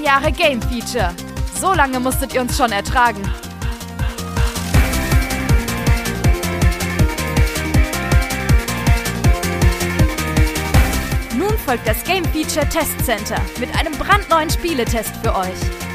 Jahre Game Feature. So lange musstet ihr uns schon ertragen. Nun folgt das Game Feature Test Center mit einem brandneuen Spieletest für euch.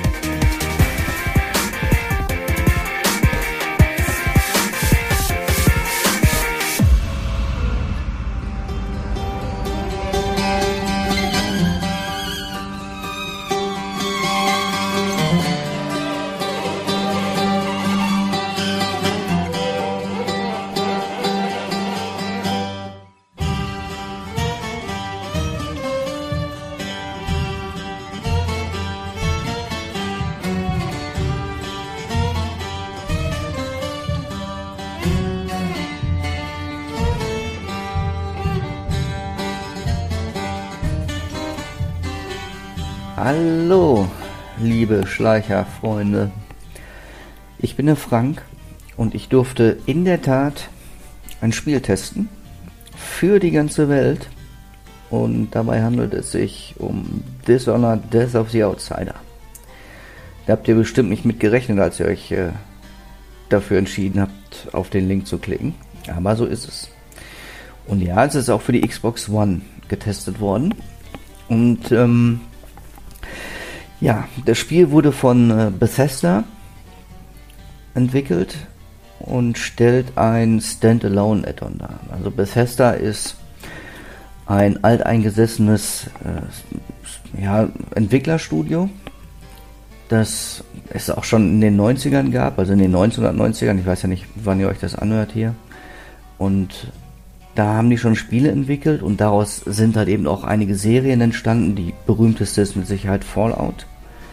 Hallo, liebe Schleicherfreunde. Ich bin der Frank und ich durfte in der Tat ein Spiel testen für die ganze Welt. Und dabei handelt es sich um Dishonored: Death of the Outsider. Da habt ihr bestimmt nicht mit gerechnet, als ihr euch dafür entschieden habt, auf den Link zu klicken. Aber so ist es. Und ja, es ist auch für die Xbox One getestet worden. Und ja, das Spiel wurde von Bethesda entwickelt und stellt ein Standalone-Add-on dar. Also Bethesda ist ein alteingesessenes Entwicklerstudio, das es auch schon in den 90ern gab, also in den 1990ern, ich weiß ja nicht, wann ihr euch das anhört hier. Und da haben die schon Spiele entwickelt und daraus sind halt eben auch einige Serien entstanden. Die berühmteste ist mit Sicherheit Fallout.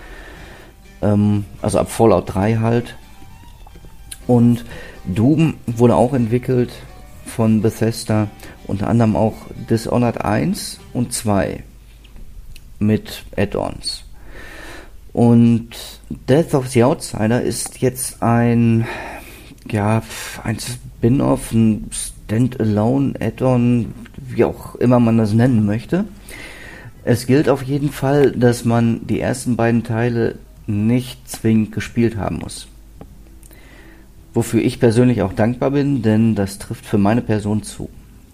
Also ab Fallout 3 halt. Und Doom wurde auch entwickelt von Bethesda. Unter anderem auch Dishonored 1 und 2 mit Add-ons. Und Death of the Outsider ist jetzt ein Spin-off, ein Standalone Add-on, wie auch immer man das nennen möchte. Es gilt auf jeden Fall, dass man die ersten beiden Teile nicht zwingend gespielt haben muss. Wofür ich persönlich auch dankbar bin, denn das trifft für meine Person zu.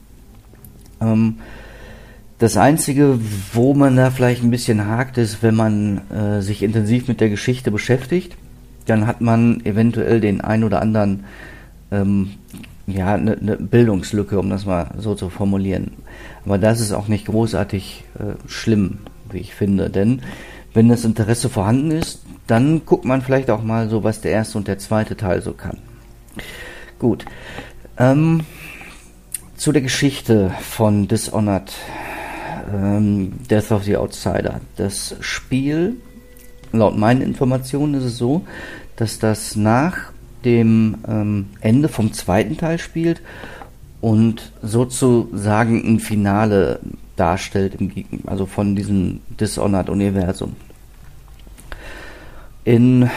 Das Einzige, wo man da vielleicht ein bisschen hakt, ist, wenn man sich intensiv mit der Geschichte beschäftigt, dann hat man eventuell den ein oder anderen eine Bildungslücke, um das mal so zu formulieren. Aber das ist auch nicht großartig schlimm, wie ich finde, denn wenn das Interesse vorhanden ist, dann guckt man vielleicht auch mal so, was der erste und der zweite Teil so kann. Gut. Zu der Geschichte von Dishonored, Death of the Outsider. Das Spiel, laut meinen Informationen ist es so, dass das nach dem Ende vom zweiten Teil spielt und sozusagen ein Finale darstellt, also von diesem Dishonored-Universum. In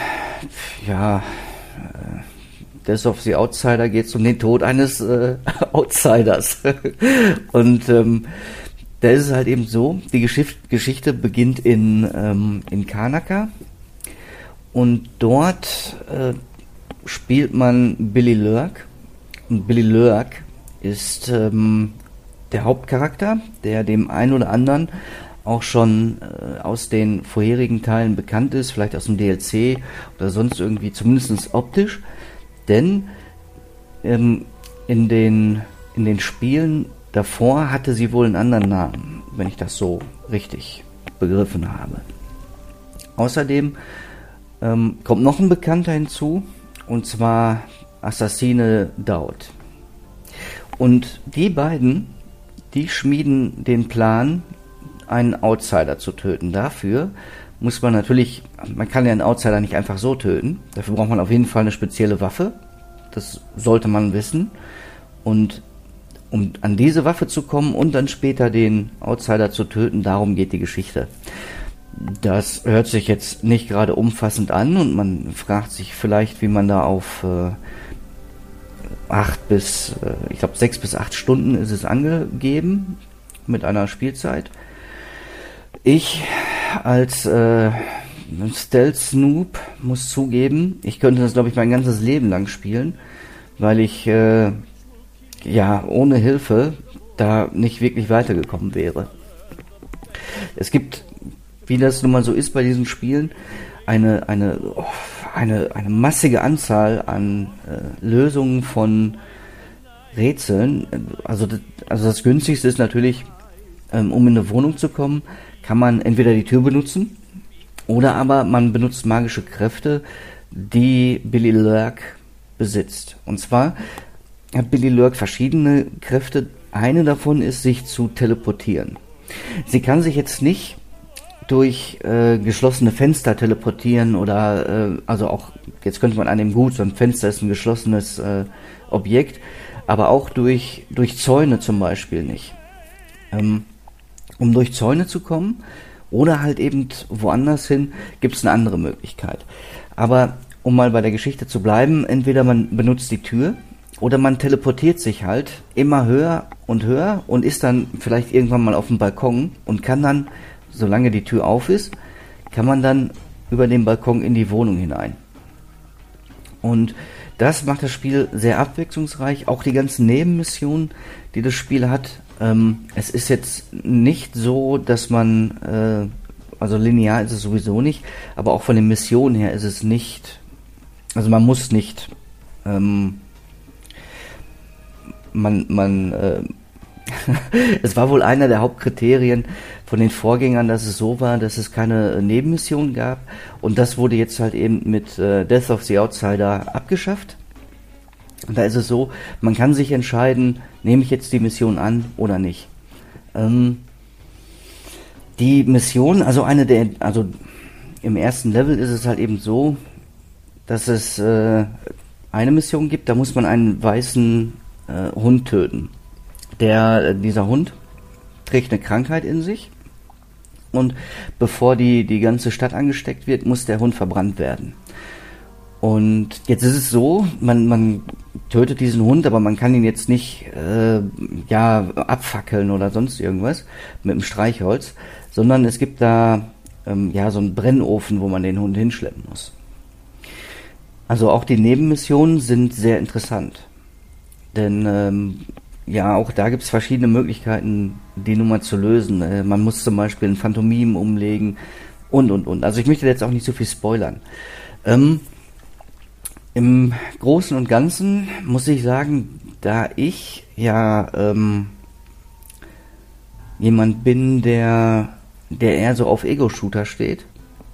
Death of the Outsider geht es um den Tod eines Outsiders. Und da ist es halt eben so, die Geschichte beginnt in Karnaca und dort spielt man Billy Lurk. Und Billy Lurk ist der Hauptcharakter, der dem einen oder anderen auch schon aus den vorherigen Teilen bekannt ist, vielleicht aus dem DLC oder sonst irgendwie, zumindest optisch. Denn in den Spielen davor hatte sie wohl einen anderen Namen, wenn ich das so richtig begriffen habe. Außerdem kommt noch ein Bekannter hinzu, und zwar Assassine Daud. Und die beiden, die schmieden den Plan, einen Outsider zu töten. Dafür muss man natürlich, man kann ja einen Outsider nicht einfach so töten. Dafür braucht man auf jeden Fall eine spezielle Waffe. Das sollte man wissen. Und um an diese Waffe zu kommen und dann später den Outsider zu töten, darum geht die Geschichte. Das hört sich jetzt nicht gerade umfassend an und man fragt sich vielleicht, wie man da auf 6 bis 8 Stunden ist es angegeben mit einer Spielzeit. Ich als Stealth Snoop, muss zugeben, ich könnte das, glaube ich, mein ganzes Leben lang spielen, weil ich ohne Hilfe da nicht wirklich weitergekommen wäre. Es gibt, wie das nun mal so ist bei diesen Spielen, eine massige Anzahl an Lösungen von Rätseln. Also das günstigste ist natürlich, um in eine Wohnung zu kommen, kann man entweder die Tür benutzen oder aber man benutzt magische Kräfte, die Billy Lurk besitzt. Und zwar hat Billy Lurk verschiedene Kräfte. Eine davon ist, sich zu teleportieren. Sie kann sich jetzt nicht durch geschlossene Fenster teleportieren oder also auch, jetzt könnte man annehmen, gut, so ein Fenster ist ein geschlossenes Objekt, aber auch durch Zäune zum Beispiel nicht. Um durch Zäune zu kommen oder halt eben woanders hin, gibt es eine andere Möglichkeit. Aber um mal bei der Geschichte zu bleiben, entweder man benutzt die Tür oder man teleportiert sich halt immer höher und ist dann vielleicht irgendwann mal auf dem Balkon und kann dann, solange die Tür auf ist, kann man dann über den Balkon in die Wohnung hinein. Und das macht das Spiel sehr abwechslungsreich, auch die ganzen Nebenmissionen, die das Spiel hat. Es ist jetzt nicht so, dass man, also linear ist es sowieso nicht, aber auch von den Missionen her ist es nicht, also man muss nicht, es war wohl einer der Hauptkriterien von den Vorgängern, dass es so war, dass es keine Nebenmissionen gab, und das wurde jetzt halt eben mit Death of the Outsider abgeschafft. Und da ist es so, man kann sich entscheiden, nehme ich jetzt die Mission an oder nicht. Die Mission, also im ersten Level ist es halt eben so, dass es eine Mission gibt, da muss man einen weißen Hund töten. Dieser Hund trägt eine Krankheit in sich, und bevor die ganze Stadt angesteckt wird, muss der Hund verbrannt werden. Und jetzt ist es so, man tötet diesen Hund, aber man kann ihn jetzt nicht abfackeln oder sonst irgendwas mit dem Streichholz, sondern es gibt da so einen Brennofen, wo man den Hund hinschleppen muss. Also auch die Nebenmissionen sind sehr interessant, denn auch da gibt es verschiedene Möglichkeiten, die Nummer zu lösen. Man muss zum Beispiel ein Phantomim umlegen und. Also ich möchte jetzt auch nicht so viel spoilern. Im Großen und Ganzen muss ich sagen, da ich jemand bin, der eher so auf Ego-Shooter steht,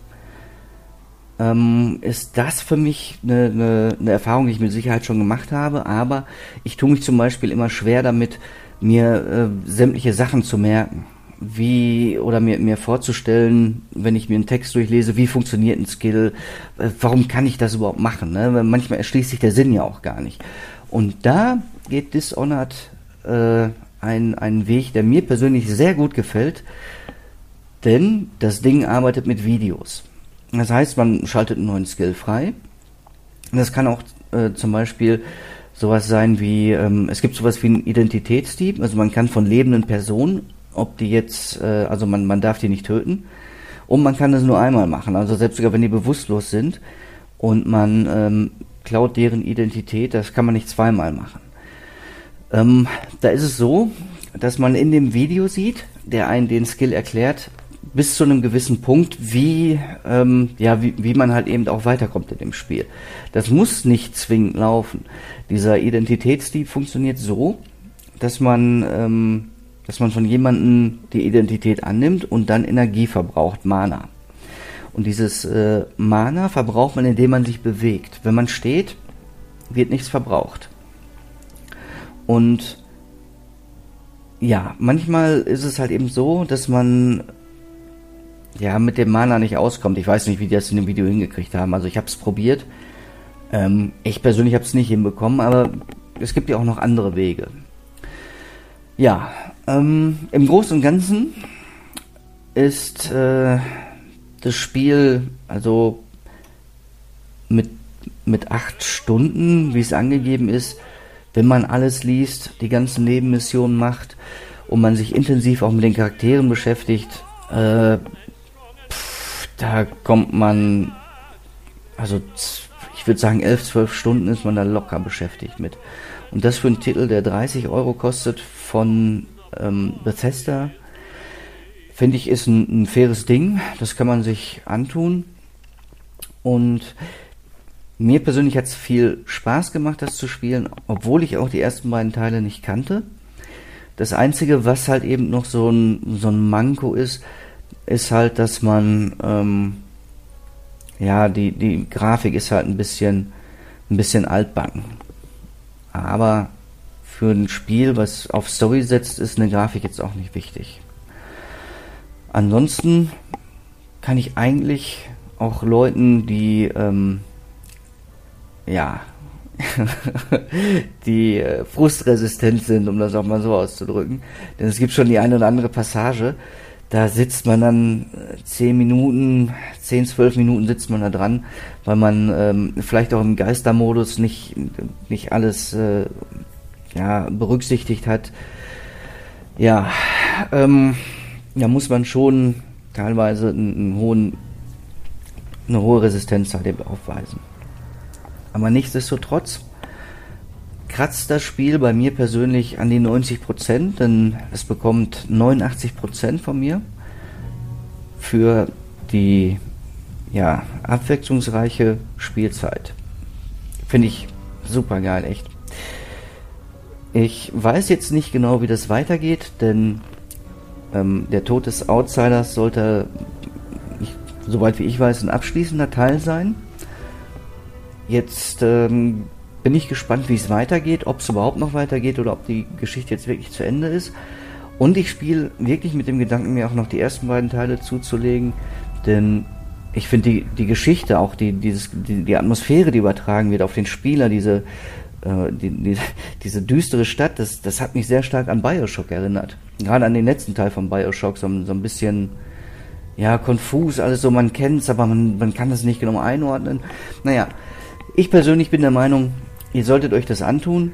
ist das für mich eine Erfahrung, die ich mit Sicherheit schon gemacht habe, aber ich tue mich zum Beispiel immer schwer damit, mir sämtliche Sachen zu merken, oder mir vorzustellen, wenn ich mir einen Text durchlese, wie funktioniert ein Skill, warum kann ich das überhaupt machen, ne? Weil manchmal erschließt sich der Sinn ja auch gar nicht. Und da geht Dishonored einen Weg, der mir persönlich sehr gut gefällt, denn das Ding arbeitet mit Videos. Das heißt, man schaltet einen neuen Skill frei. Das kann auch zum Beispiel sowas sein wie, es gibt sowas wie einen Identitätsdieb, also man kann von lebenden Personen, ob die jetzt, also man darf die nicht töten, und man kann das nur einmal machen, also selbst sogar wenn die bewusstlos sind und man klaut deren Identität, das kann man nicht zweimal machen. Da ist es so, dass man in dem Video sieht, der einen den Skill erklärt, bis zu einem gewissen Punkt, wie man halt eben auch weiterkommt in dem Spiel. Das muss nicht zwingend laufen. Dieser Identitätsdieb funktioniert so, dass man von jemandem die Identität annimmt und dann Energie verbraucht, Mana. Und dieses Mana verbraucht man, indem man sich bewegt. Wenn man steht, wird nichts verbraucht. Und ja, manchmal ist es halt eben so, dass man mit dem Mana nicht auskommt. Ich weiß nicht, wie die das in dem Video hingekriegt haben. Also ich habe es probiert. Ich persönlich habe es nicht hinbekommen, aber es gibt ja auch noch andere Wege. Ja, im Großen und Ganzen ist das Spiel also mit 8 Stunden, wie es angegeben ist, wenn man alles liest, die ganzen Nebenmissionen macht und man sich intensiv auch mit den Charakteren beschäftigt, da kommt man, also ich würde sagen 11, 12 Stunden ist man da locker beschäftigt mit. Und das für einen Titel, der 30 Euro kostet von Bethesda, finde ich, ist ein faires Ding. Das kann man sich antun. Und mir persönlich hat es viel Spaß gemacht, das zu spielen, obwohl ich auch die ersten beiden Teile nicht kannte. Das Einzige, was halt eben noch so ein Manko ist halt, dass man, die Grafik ist halt ein bisschen altbacken. Aber für ein Spiel, was auf Story setzt, ist eine Grafik jetzt auch nicht wichtig. Ansonsten kann ich eigentlich auch Leuten, die die frustresistent sind, um das auch mal so auszudrücken. Denn es gibt schon die eine oder andere Passage, da sitzt man dann 10, 12 Minuten sitzt man da dran, weil man vielleicht auch im Geistermodus nicht alles berücksichtigt hat. Ja, da muss man schon teilweise eine hohe Resistenz halt eben aufweisen. Aber nichtsdestotrotz kratzt das Spiel bei mir persönlich an die 90%, denn es bekommt 89% von mir für die abwechslungsreiche Spielzeit. Finde ich super geil, echt. Ich weiß jetzt nicht genau, wie das weitergeht, denn der Tod des Outsiders sollte, soweit wie ich weiß, ein abschließender Teil sein. Jetzt bin ich gespannt, wie es weitergeht, ob es überhaupt noch weitergeht oder ob die Geschichte jetzt wirklich zu Ende ist. Und ich spiele wirklich mit dem Gedanken, mir auch noch die ersten beiden Teile zuzulegen, denn ich finde die Geschichte, auch die Atmosphäre, die übertragen wird auf den Spieler, diese düstere Stadt, das hat mich sehr stark an BioShock erinnert. Gerade an den letzten Teil von BioShock, so ein bisschen konfus, alles so, man kennt's, aber man kann das nicht genau einordnen. Naja, ich persönlich bin der Meinung, ihr solltet euch das antun.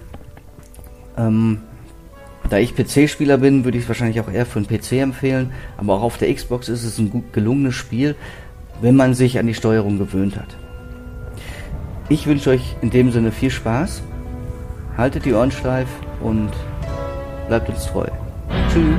Da ich PC-Spieler bin, würde ich es wahrscheinlich auch eher für einen PC empfehlen, aber auch auf der Xbox ist es ein gut gelungenes Spiel, wenn man sich an die Steuerung gewöhnt hat. Ich wünsche euch in dem Sinne viel Spaß, haltet die Ohren steif und bleibt uns treu. Tschüss.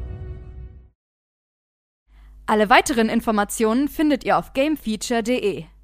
Alle weiteren Informationen findet ihr auf gamefeature.de.